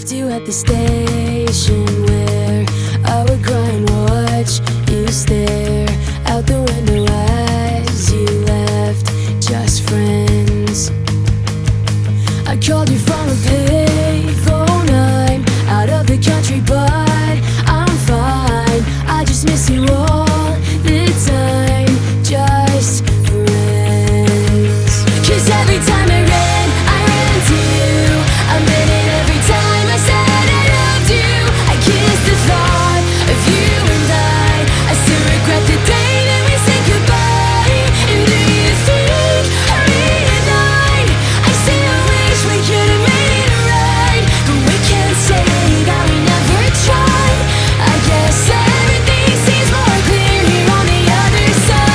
left you at the station where I would cry and watch you stare out the window as you left, just friends. I called you from a payphone, I'm out of the country but I'm fine. I just miss you all the time, just friends. 'Cause every time I ran to you. I meant it every time I said I loved you. I kissed the thought of you and I still regret the day that we said goodbye. And do you think I realized I still wish we could have made it right, but we can't say that we never tried. I guess everything seems more clear here on the other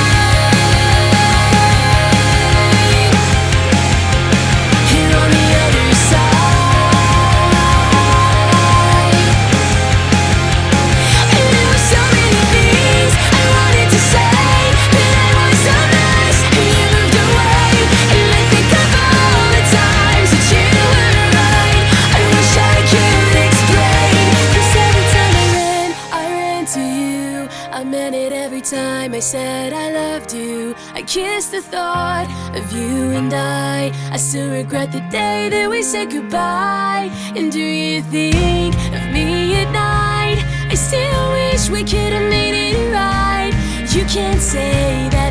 side. Here on the other side. And there were so many things I wanted to say, but I was a mess and you moved away. And I think of all the times that you were right. I wish I could explain. 'Cause every time I ran to you. I meant it every time I said I loved you. I kissed the thought of you and I still regret the day that we said goodbye. And do you think of me at night? I still wish we could have made it right. You can't say that